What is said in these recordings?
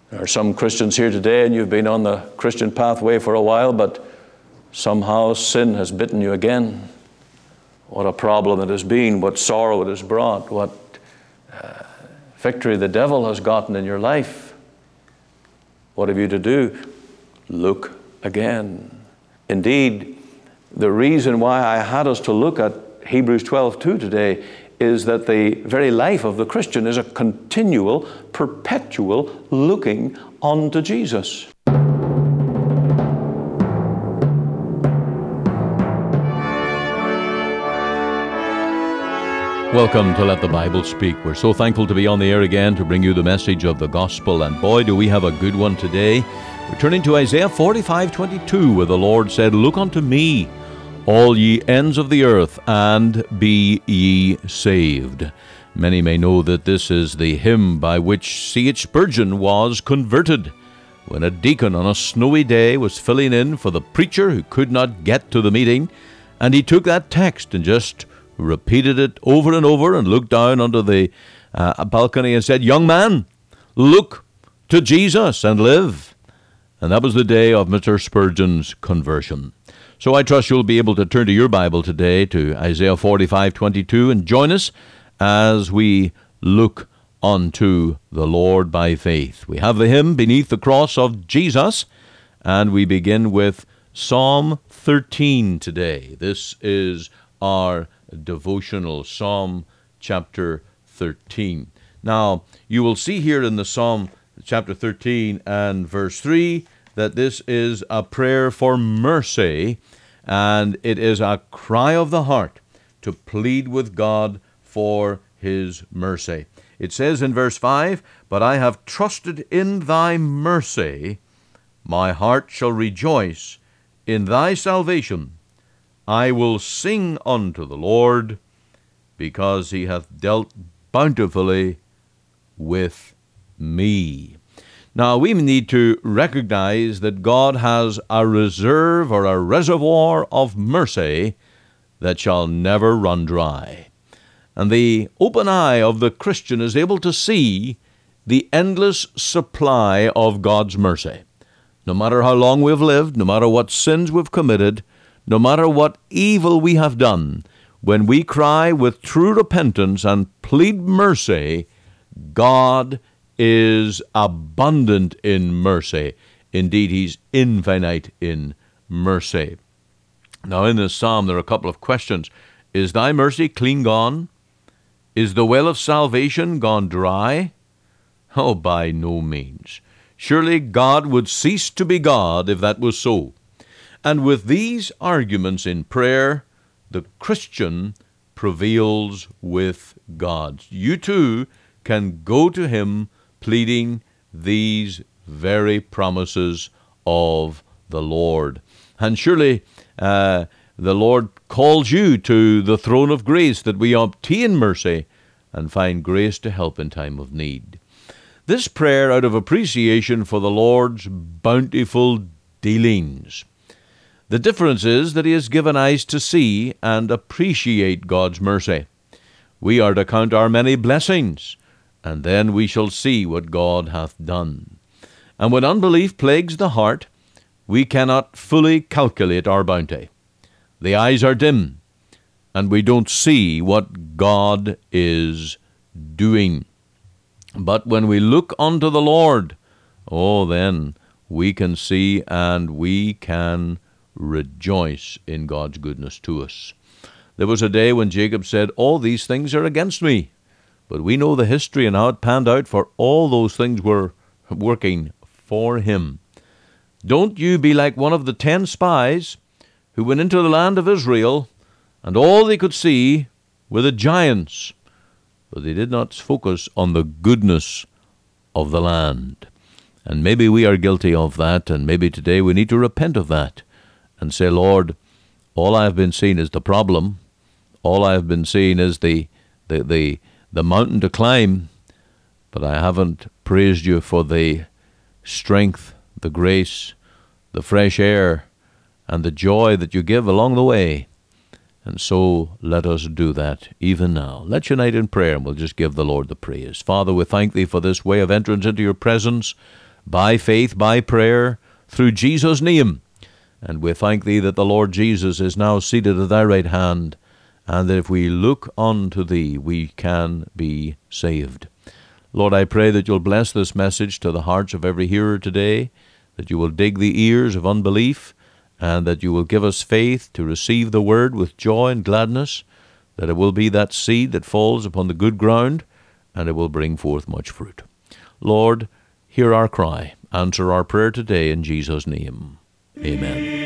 There are some Christians here today, and you've been on the Christian pathway for a while, but somehow sin has bitten you again. What a problem it has been, what sorrow it has brought, what victory the devil has gotten in your life. What have you to do? Look again. Indeed, the reason why I had us to look at Hebrews 12:2 today is that the very life of the Christian is a continual, perpetual looking unto Jesus. Welcome to Let the Bible Speak. We're so thankful to be on the air again to bring you the message of the gospel. And boy, do we have a good one today. We're turning to Isaiah 45:22, where the Lord said, "Look unto me, all ye ends of the earth, and be ye saved." Many may know that this is the hymn by which C.H. Spurgeon was converted, when a deacon on a snowy day was filling in for the preacher who could not get to the meeting, and he took that text and just repeated it over and over and looked down under the balcony and said, "Young man, look to Jesus and live." And that was the day of Mr. Spurgeon's conversion. So I trust you'll be able to turn to your Bible today to Isaiah 45:22 and join us as we look unto the Lord by faith. We have the hymn Beneath the Cross of Jesus, and we begin with Psalm 13 today. This is our devotional, Psalm chapter 13. Now, you will see here in the Psalm chapter 13 and verse 3 that this is a prayer for mercy, and it is a cry of the heart to plead with God for His mercy. It says in verse 5, "But I have trusted in thy mercy, my heart shall rejoice in thy salvation. I will sing unto the Lord, because he hath dealt bountifully with me." Now, we need to recognize that God has a reserve or a reservoir of mercy that shall never run dry. And the open eye of the Christian is able to see the endless supply of God's mercy. No matter how long we've lived, no matter what sins we've committed, no matter what evil we have done, when we cry with true repentance and plead mercy, God is abundant in mercy. Indeed, He's infinite in mercy. Now, in this psalm, there are a couple of questions. Is thy mercy clean gone? Is the well of salvation gone dry? Oh, by no means. Surely God would cease to be God if that was so. And with these arguments in prayer, the Christian prevails with God. You too can go to Him pleading these very promises of the Lord. And surely the Lord calls you to the throne of grace that we obtain mercy and find grace to help in time of need. This prayer out of appreciation for the Lord's bountiful dealings. The difference is that He has given eyes to see and appreciate God's mercy. We are to count our many blessings, and then we shall see what God hath done. And when unbelief plagues the heart, we cannot fully calculate our bounty. The eyes are dim, and we don't see what God is doing. But when we look unto the Lord, then we can see and we can rejoice in God's goodness to us. There was a day when Jacob said, "All these things are against me." But we know the history and how it panned out, for all those things were working for him. Don't you be like one of the 10 spies who went into the land of Israel, and all they could see were the giants, but they did not focus on the goodness of the land. And maybe we are guilty of that, and maybe today we need to repent of that and say, "Lord, all I have been seeing is the problem. All I have been seeing is the mountain to climb, but I haven't praised you for the strength, the grace, the fresh air, and the joy that you give along the way." And so let us do that even now. Let's unite in prayer, and we'll just give the Lord the praise. Father, we thank Thee for this way of entrance into Your presence by faith, by prayer, through Jesus' name. And we thank thee that the Lord Jesus is now seated at thy right hand, and that if we look unto thee, we can be saved. Lord, I pray that you'll bless this message to the hearts of every hearer today, that you will dig the ears of unbelief, and that you will give us faith to receive the word with joy and gladness, that it will be that seed that falls upon the good ground, and it will bring forth much fruit. Lord, hear our cry. Answer our prayer today in Jesus' name. Amen.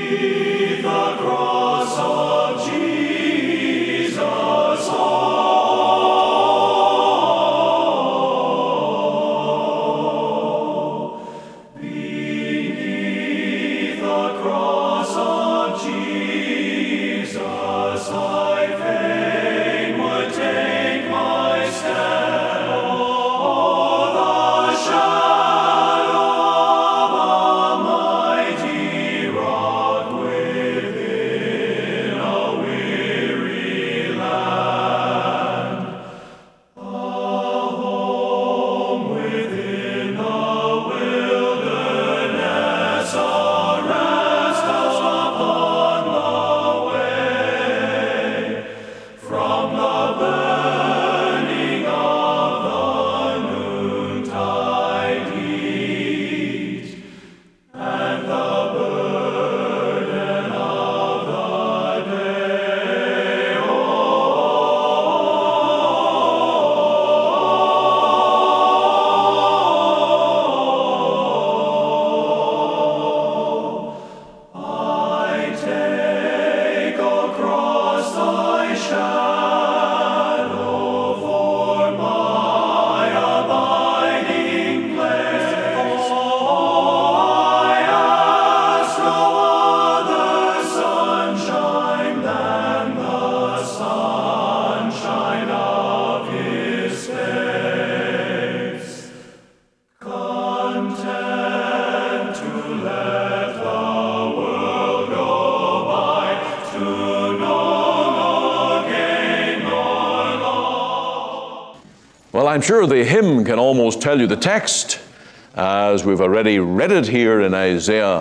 I'm sure the hymn can almost tell you the text, as we've already read it here in Isaiah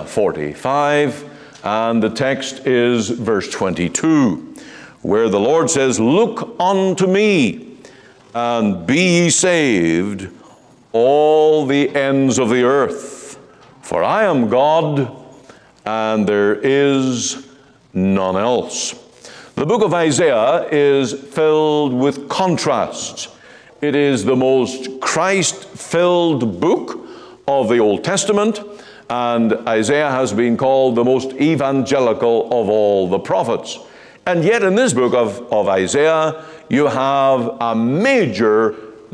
45, and the text is verse 22, where the Lord says, "Look unto me, and be ye saved, all the ends of the earth, for I am God, and there is none else." The book of Isaiah is filled with contrasts. It is the most Christ-filled book of the Old Testament, and Isaiah has been called the most evangelical of all the prophets. And yet in this book of Isaiah, you have a major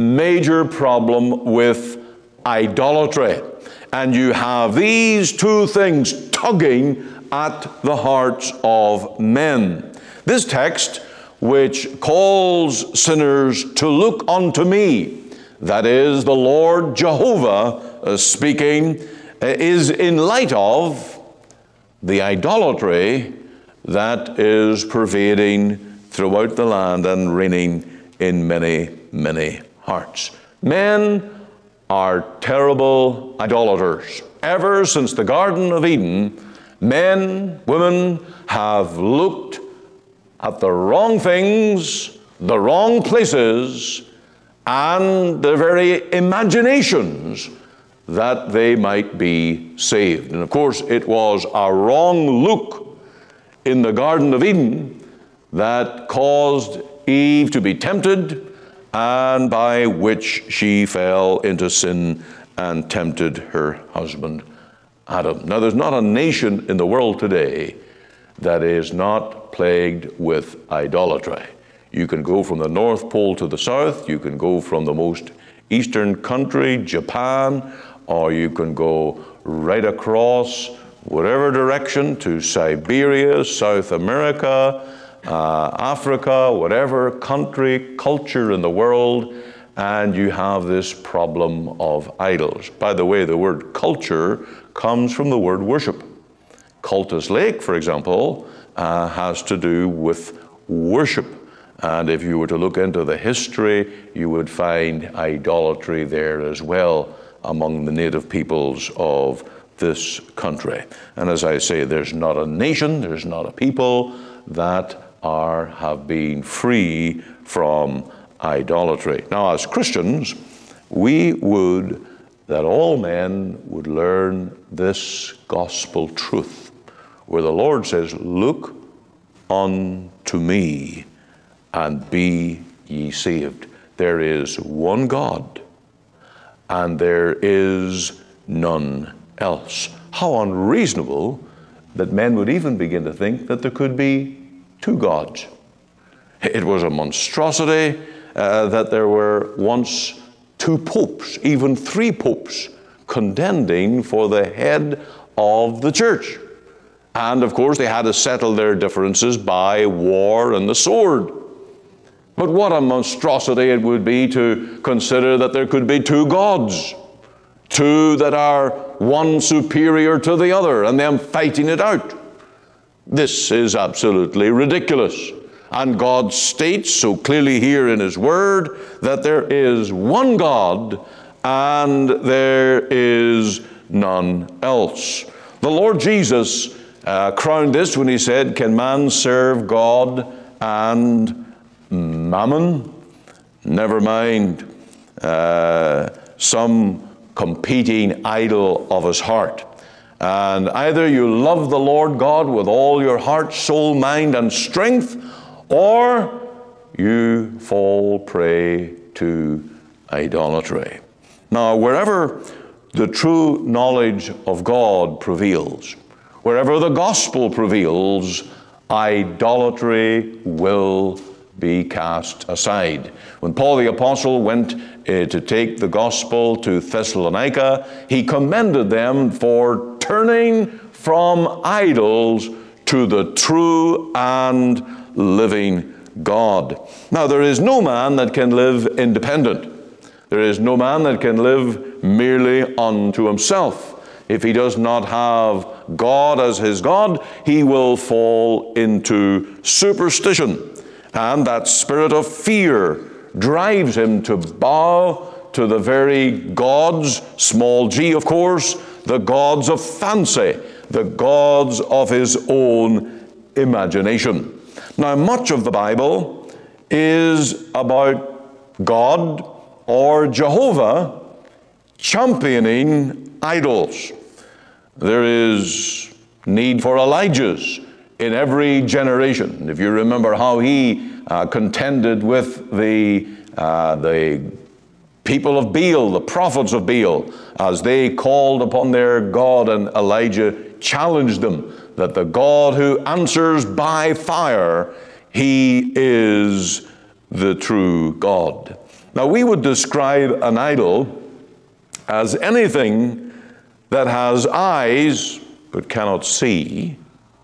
problem with idolatry. And you have these two things tugging at the hearts of men. This text, which calls sinners to look unto me, that is the Lord Jehovah speaking, is in light of the idolatry that is pervading throughout the land and reigning in many, many hearts. Men are terrible idolaters. Ever since the Garden of Eden, men, women have looked at the wrong things, the wrong places, and the very imaginations that they might be saved. And of course, it was a wrong look in the Garden of Eden that caused Eve to be tempted, and by which she fell into sin and tempted her husband Adam. Now, there's not a nation in the world today that is not plagued with idolatry. You can go from the North Pole to the South, you can go from the most eastern country, Japan, or you can go right across whatever direction to Siberia, South America, Africa, whatever country, culture in the world, and you have this problem of idols. By the way, the word culture comes from the word worship. Cultus Lake, for example, has to do with worship. And if you were to look into the history, you would find idolatry there as well. among the native peoples of this country. And as I say, there's not a nation, there's not a people that have been free from idolatry. Now, as Christians, we would that all men would learn this gospel truth, where the Lord says, "Look unto me, and be ye saved." There is one God, and there is none else. How unreasonable that men would even begin to think that there could be two gods. It was a monstrosity that there were once two popes, even three popes, contending for the head of the church. And of course, they had to settle their differences by war and the sword. But what a monstrosity it would be to consider that there could be two gods, two that are one superior to the other, and them fighting it out. This is absolutely ridiculous. And God states so clearly here in His Word that there is one God and there is none else. The Lord Jesus crowned this when He said, "Can man serve God and mammon?" Never mind some competing idol of his heart. And either you love the Lord God with all your heart, soul, mind, and strength, or you fall prey to idolatry. Now, wherever the true knowledge of God prevails, wherever the gospel prevails, idolatry will be cast aside. When Paul the Apostle went to take the gospel to Thessalonica, he commended them for turning from idols to the true and living God. Now, there is no man that can live independent. There is no man that can live merely unto himself. If he does not have God as his God, he will fall into superstition. And that spirit of fear drives him to bow to the very gods, small g of course, the gods of fancy, the gods of his own imagination. Now, much of the Bible is about God or Jehovah championing idols. There is need for Elijahs in every generation. If you remember how he contended with the people of Baal, the prophets of Baal, as they called upon their God, and Elijah challenged them that the God who answers by fire, He is the true God. Now, we would describe an idol as anything that has eyes but cannot see,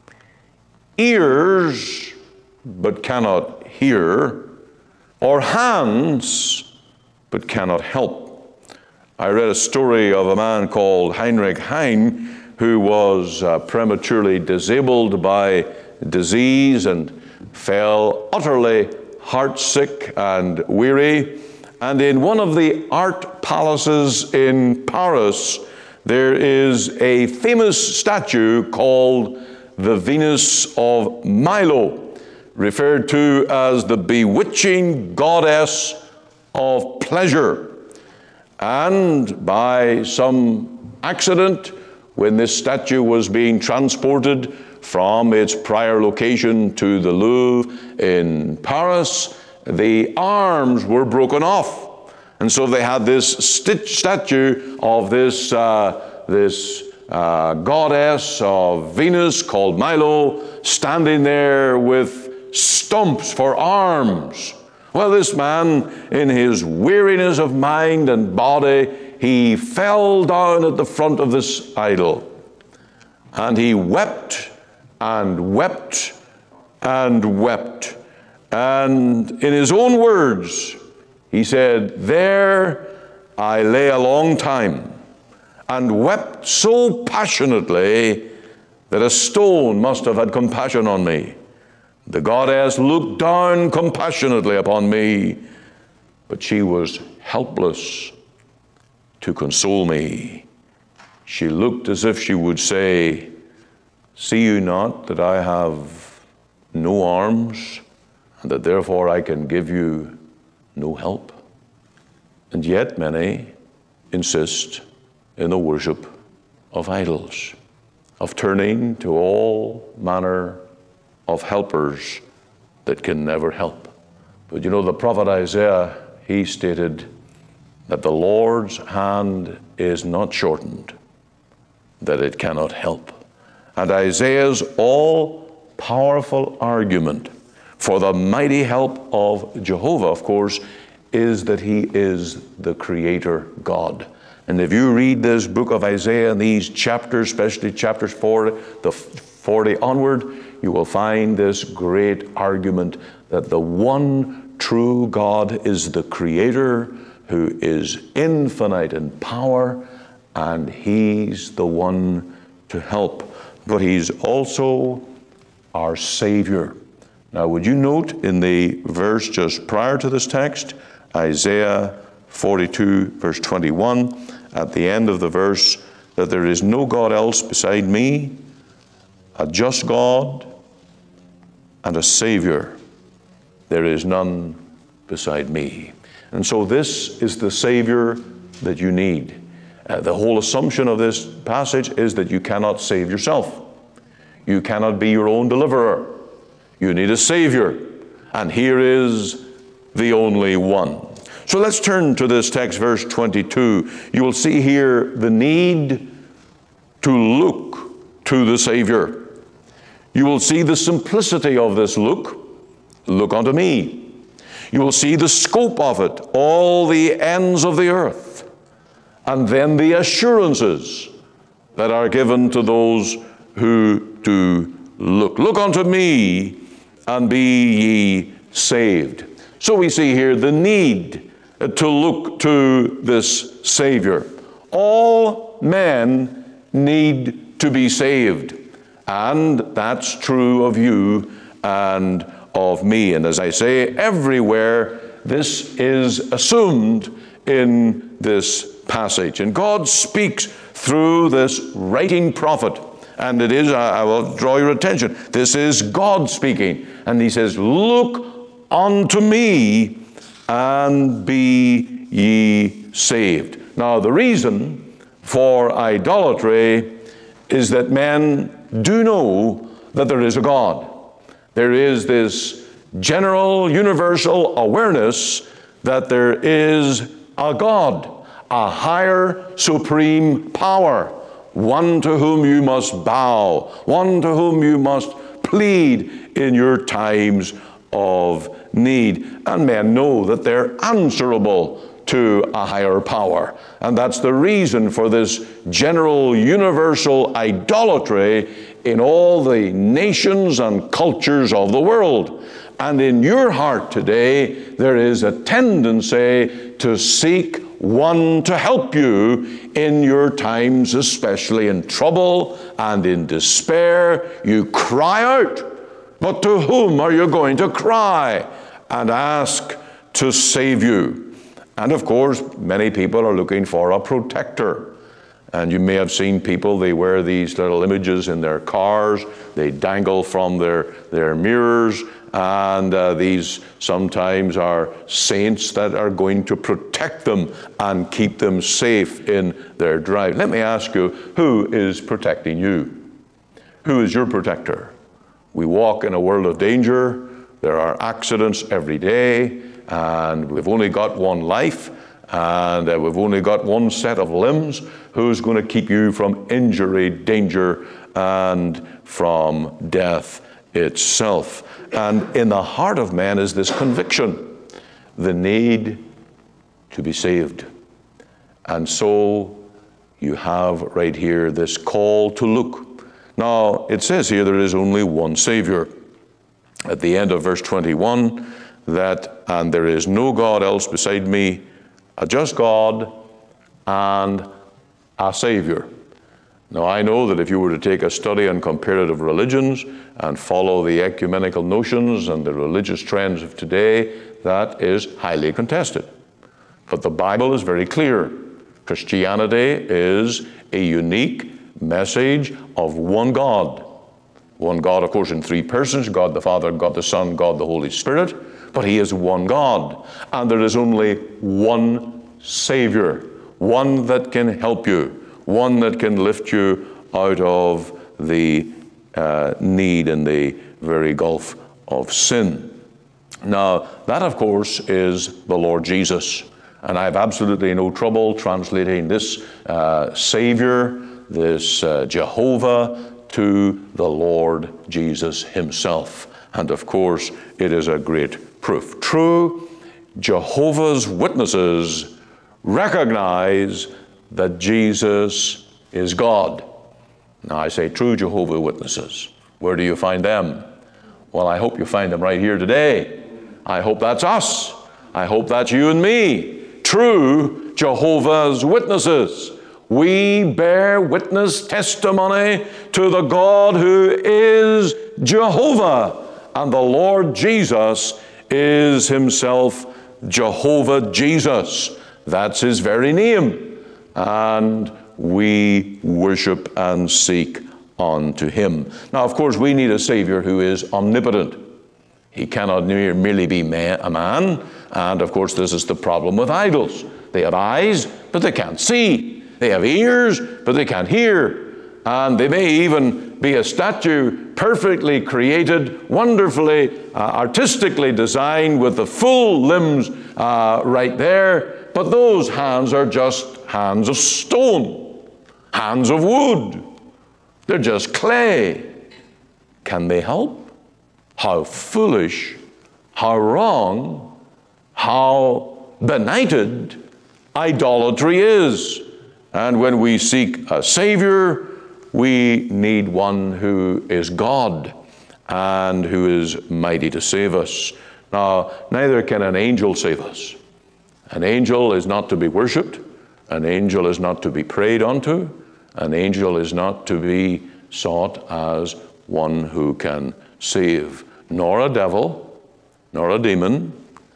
ears but cannot hear, or hands but cannot help. I read a story of a man called Heinrich Heine, who was prematurely disabled by disease and fell utterly heartsick and weary. And in one of the art palaces in Paris, there is a famous statue called the Venus of Milo, referred to as the bewitching goddess of pleasure. And by some accident, when this statue was being transported from its prior location to the Louvre in Paris, the arms were broken off. And so they had this statue of this goddess of Venus called Milo standing there with stumps for arms. Well, this man, in his weariness of mind and body, he fell down at the front of this idol. And he wept and wept and wept. And in his own words, he said, "There I lay a long time and wept so passionately that a stone must have had compassion on me. The goddess looked down compassionately upon me, but she was helpless to console me. She looked as if she would say, see you not that I have no arms, and that therefore I can give you no help? And yet many insist in the worship of idols, of turning to all manner of helpers that can never help. But you know, the prophet Isaiah, he stated that the Lord's hand is not shortened, that it cannot help. And Isaiah's all-powerful argument for the mighty help of Jehovah, of course, is that he is the Creator God. And if you read this book of Isaiah and these chapters, especially chapters 40 onward, you will find this great argument that the one true God is the Creator, who is infinite in power, and he's the one to help. But he's also our Savior. Now, would you note in the verse just prior to this text, Isaiah 42, verse 21, at the end of the verse, that there is no God else beside me, a just God and a Savior. There is none beside me. And so this is the Savior that you need. The whole assumption of this passage is that you cannot save yourself. You cannot be your own deliverer. You need a Savior. And here is the only one. So let's turn to this text, verse 22. You will see here the need to look to the Savior. You will see the simplicity of this look. Look unto me. You will see the scope of it, all the ends of the earth, and then the assurances that are given to those who do look. Look unto me, and be ye saved. So we see here the need to look to this Savior. All men need to be saved, and that's true of you and of me. And as I say, everywhere this is assumed in this passage. And God speaks through this writing prophet. And it is, I will draw your attention, this is God speaking. And he says, look unto me and be ye saved. Now, the reason for idolatry is that men do know that there is a God. There is this general, universal awareness that there is a God, a higher, supreme power, one to whom you must bow, one to whom you must plead in your times of need. And men know that they're answerable to a higher power. And that's the reason for this general, universal idolatry in all the nations and cultures of the world. And in your heart today, there is a tendency to seek one to help you in your times, especially in trouble and in despair. You cry out, but to whom are you going to cry and ask to save you? And of course, many people are looking for a protector. And you may have seen people, they wear these little images in their cars, they dangle from their mirrors, and these sometimes are saints that are going to protect them and keep them safe in their drive. Let me ask you, who is protecting you? Who is your protector? We walk in a world of danger. There are accidents every day, and we've only got one life, and we've only got one set of limbs. Who's going to keep you from injury, danger, and from death itself? And in the heart of man is this conviction, the need to be saved. And so you have right here this call to look. Now, it says here there is only one Savior. At the end of verse 21, that, and there is no God else beside me, a just God and a Savior. Now, I know that if you were to take a study on comparative religions and follow the ecumenical notions and the religious trends of today, that is highly contested. But the Bible is very clear. Christianity is a unique message of one God. One God, of course, in three persons, God the Father, God the Son, God the Holy Spirit, but He is one God. And there is only one Savior, one that can help you, one that can lift you out of the need and the very gulf of sin. Now, that, of course, is the Lord Jesus. And I have absolutely no trouble translating this Savior, this Jehovah, to the Lord Jesus Himself. And of course, it is a great proof. True Jehovah's Witnesses recognize that Jesus is God. Now, I say true Jehovah's Witnesses. Where do you find them? Well, I hope you find them right here today. I hope that's us. I hope that's you and me. True Jehovah's Witnesses. We bear witness testimony to the God who is Jehovah. And the Lord Jesus is Himself Jehovah Jesus. That's His very name. And we worship and seek unto Him. Now, of course, we need a Savior who is omnipotent. He cannot merely be a man. And, of course, this is the problem with idols. They have eyes, but they can't see. They have ears, but they can't hear. And they may even be a statue perfectly created, wonderfully, artistically designed with the full limbs right there. But those hands are just hands of stone, hands of wood. They're just clay. Can they help? How foolish, how wrong, how benighted idolatry is. And when we seek a Savior, we need one who is God and who is mighty to save us. Now, neither can an angel save us. An angel is not to be worshipped. An angel is not to be prayed unto. An angel is not to be sought as one who can save. Nor a devil, nor a demon,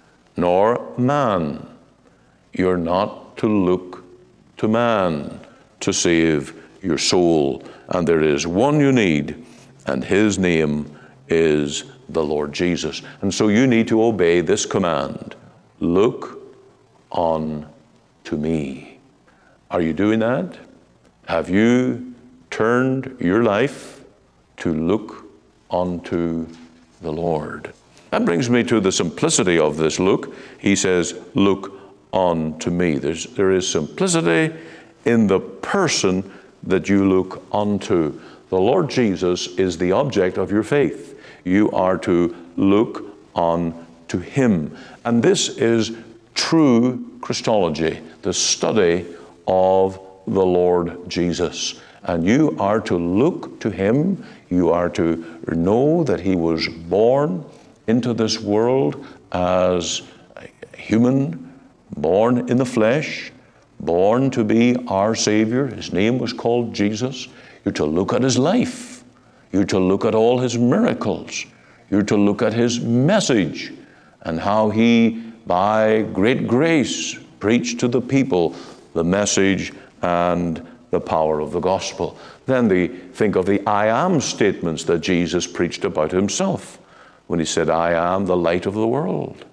nor man. You're not to look to man to save your soul. And there is one you need, and His name is the Lord Jesus. And so you need to obey this command. Look on to me. Are you doing that? Have you turned your life to look unto the Lord? That brings me to the simplicity of this look. He says, look on to me. There is simplicity in the person that you look unto. The Lord Jesus is the object of your faith. You are to look on to Him. And this is true Christology, the study of the Lord Jesus. And you are to look to Him. You are to know that He was born into this world as a human, born in the flesh, born to be our Savior. His name was called Jesus. You're to look at His life. You're to look at all His miracles. You're to look at His message and how He, by great grace, preached to the people the message and the power of the gospel. Then they think of the I am statements that Jesus preached about Himself when He said, I am the light of the world.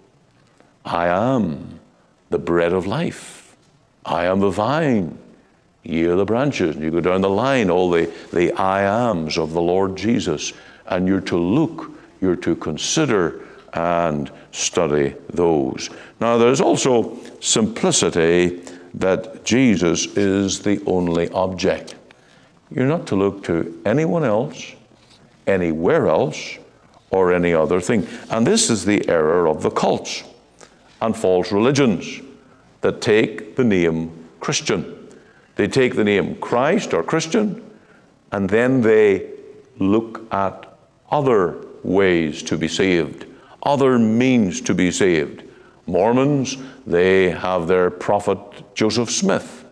I am the bread of life. I am the vine. Ye are the branches. And you go down the line, all the I ams of the Lord Jesus. And you're to look, you're to consider and study those. Now, there's also simplicity that Jesus is the only object. You're not to look to anyone else, anywhere else, or any other thing. And this is the error of the cults and false religions that take the name Christian. They take the name Christ or Christian, and then they look at other ways to be saved, other means to be saved. Mormons, they have their prophet Joseph Smith,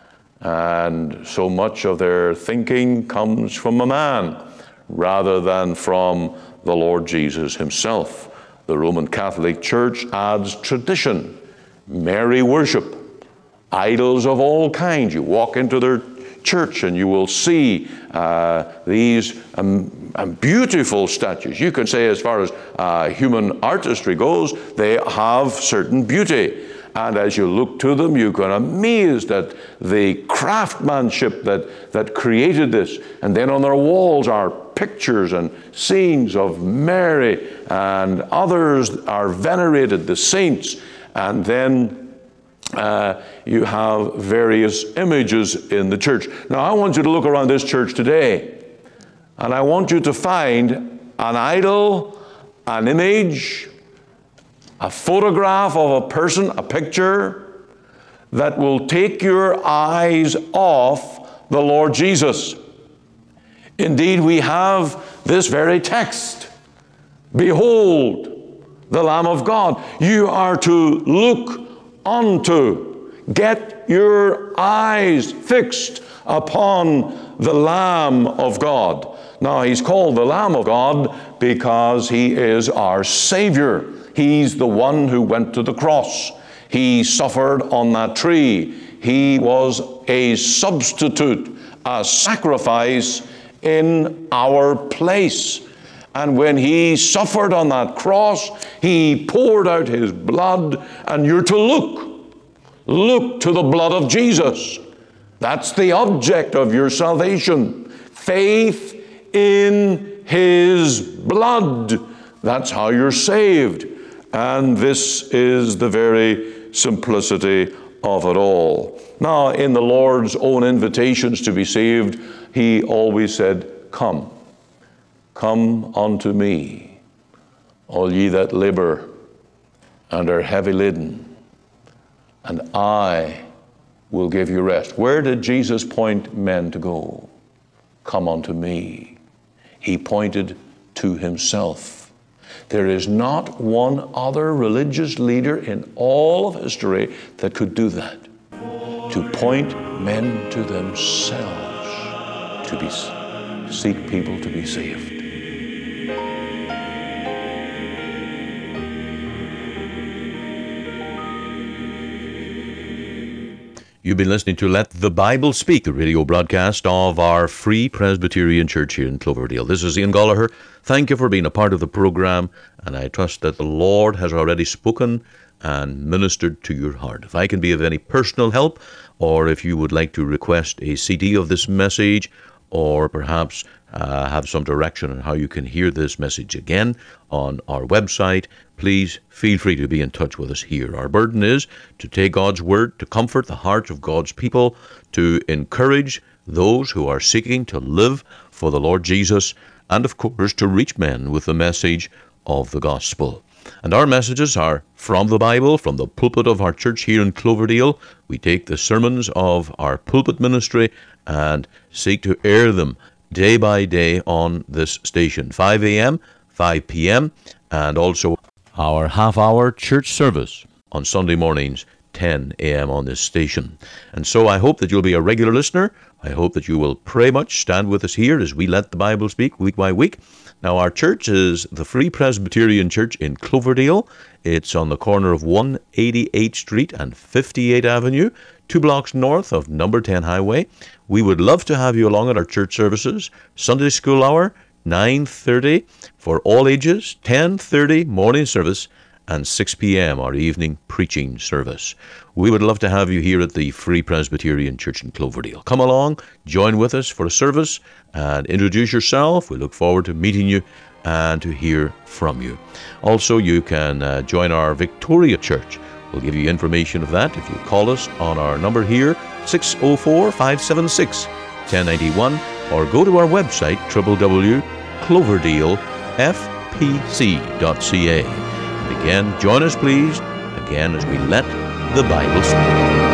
and so much of their thinking comes from a man rather than from the Lord Jesus Himself. The Roman Catholic Church adds tradition, Mary worship, idols of all kinds. You walk into their church and you will see these beautiful statues. You can say, as far as human artistry goes, they have certain beauty. And as you look to them, you can amazed at the craftsmanship that created this. And then on their walls are pictures and scenes of Mary, and others are venerated, the saints. And then you have various images in the church. Now, I want you to look around this church today, and I want you to find an idol, an image, a photograph of a person, a picture, that will take your eyes off the Lord Jesus. Indeed, we have this very text. Behold, the Lamb of God. You are to look unto, get your eyes fixed upon the Lamb of God. Now, he's called the Lamb of God because he is our Savior. He's the one who went to the cross. He suffered on that tree. He was a substitute, a sacrifice in our place. And when he suffered on that cross, he poured out his blood, and you're to look to the blood of Jesus. That's the object of your salvation. Faith in his blood. That's how you're saved. And this is the very simplicity of it all. Now, in the Lord's own invitations to be saved, he always said, Come unto me, all ye that labor and are heavy laden, and I will give you rest. Where did Jesus point men to go? Come unto me. He pointed to himself. There is not one other religious leader in all of history that could do that, to point men to themselves, to seek people to be saved. You've been listening to Let the Bible Speak, the radio broadcast of our Free Presbyterian Church here in Cloverdale. This is Ian Gallagher. Thank you for being a part of the program, and I trust that the Lord has already spoken and ministered to your heart. If I can be of any personal help, or if you would like to request a CD of this message, or perhaps have some direction on how you can hear this message again on our website, please feel free to be in touch with us here. Our burden is to take God's word, to comfort the hearts of God's people, to encourage those who are seeking to live for the Lord Jesus, and of course to reach men with the message of the gospel. And our messages are from the Bible, from the pulpit of our church here in Cloverdale. We take the sermons of our pulpit ministry and seek to air them day by day on this station, 5 a.m., 5 p.m., and also our half-hour church service on Sunday mornings, 10 a.m. on this station. And so I hope that you'll be a regular listener. I hope that you will pray much, stand with us here as we let the Bible speak week by week. Now, our church is the Free Presbyterian Church in Cloverdale. It's on the corner of 188th Street and 58th Avenue, 2 blocks north of number 10 Highway. We would love to have you along at our church services. Sunday school hour, 9:30 for all ages, 10:30 morning service, and 6 p.m. our evening preaching service. We would love to have you here at the Free Presbyterian Church in Cloverdale. Come along, join with us for a service, and introduce yourself. We look forward to meeting you and to hear from you. Also, you can join our Victoria Church. We'll give you information of that if you call us on our number here, 604-576-1091, or go to our website, www.cloverdalefpc.ca. And again, join us please, again as we let the Bible speak.